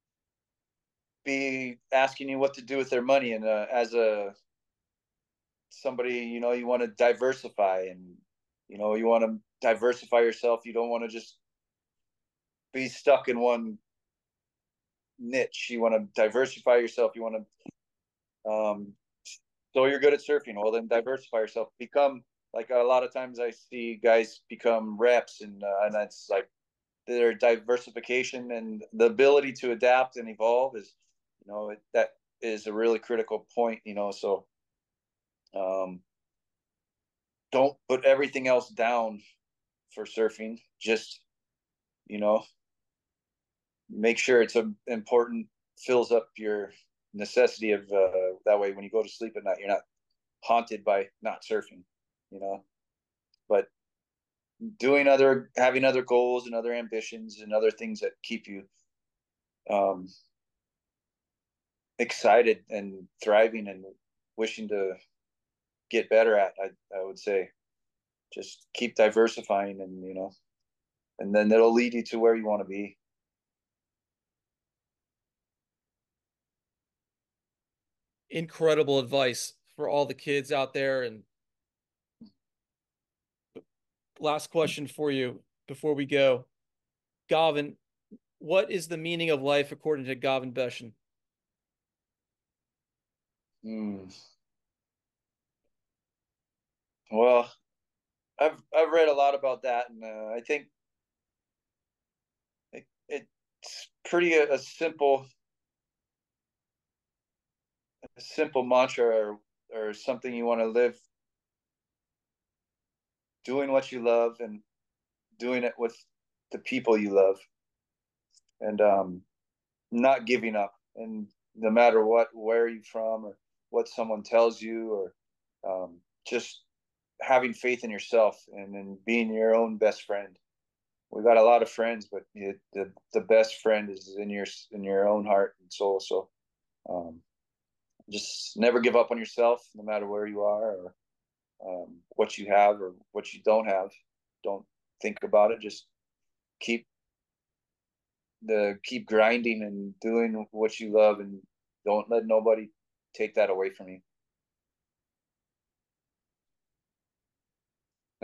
be asking you what to do with their money, and as a somebody, you want to diversify, and you want to diversify yourself. You don't want to just be stuck in one niche. You want to diversify yourself. You want to so you're good at surfing, well, then diversify yourself. Become, like, a lot of times I see guys become reps, and that's like their diversification and the ability to adapt and evolve is, that is a really critical point. So um, don't put everything else down for surfing. Just you know make sure it's a important, fills up your necessity of, that way when you go to sleep at night, you're not haunted by not surfing. you know but having other goals and other ambitions and other things that keep you um excited and thriving and wishing to get better at, I would say, just keep diversifying, and then it'll lead you to where you want to be. Incredible advice for all the kids out there. And last question for you before we go. Gavin, what is the meaning of life according to Gavin Beshan? Hmm. Well, I've read a lot about that, and I think it's pretty a simple mantra, or something you want to live, doing what you love and doing it with the people you love, and not giving up. And no matter where you're from, or what someone tells you, or just having faith in yourself, and then being your own best friend. We got a lot of friends, but the best friend is in your own heart and soul. So um, just never give up on yourself, no matter where you are, or what you have or what you don't have. Don't think about it. Just keep keep grinding and doing what you love, and don't let nobody take that away from you.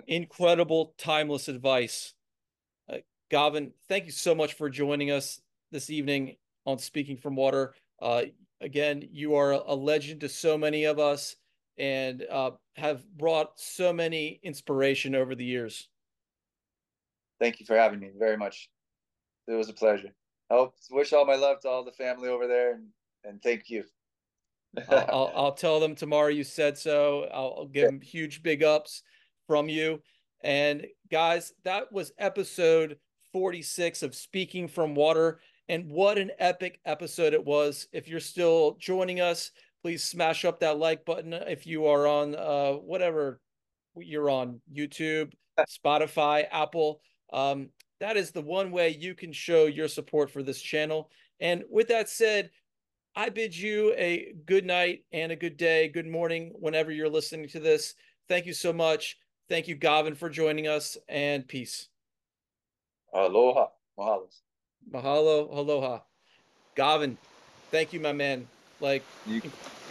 incredible, timeless advice. Uh, Gavin, thank you so much for joining us this evening on Speaking from Water. Again, you are a legend to so many of us and have brought so many inspiration over the years. Thank you for having me very much. It was a pleasure. I wish all my love to all the family over there, and thank you. I'll tell them tomorrow you said so. I'll give them huge big ups from you. And guys, that was episode 46 of Speaking from Water. And what an epic episode it was. If you're still joining us, please smash up that like button. If you are on whatever you're on, YouTube, Spotify, Apple, um, that is the one way you can show your support for this channel. And with that said, I bid you a good night and a good day, good morning, whenever you're listening to this. Thank you so much. Thank you, Gavin, for joining us, and peace. Aloha. Mahalos. Mahalo, aloha. Gavin, thank you, my man. Like, You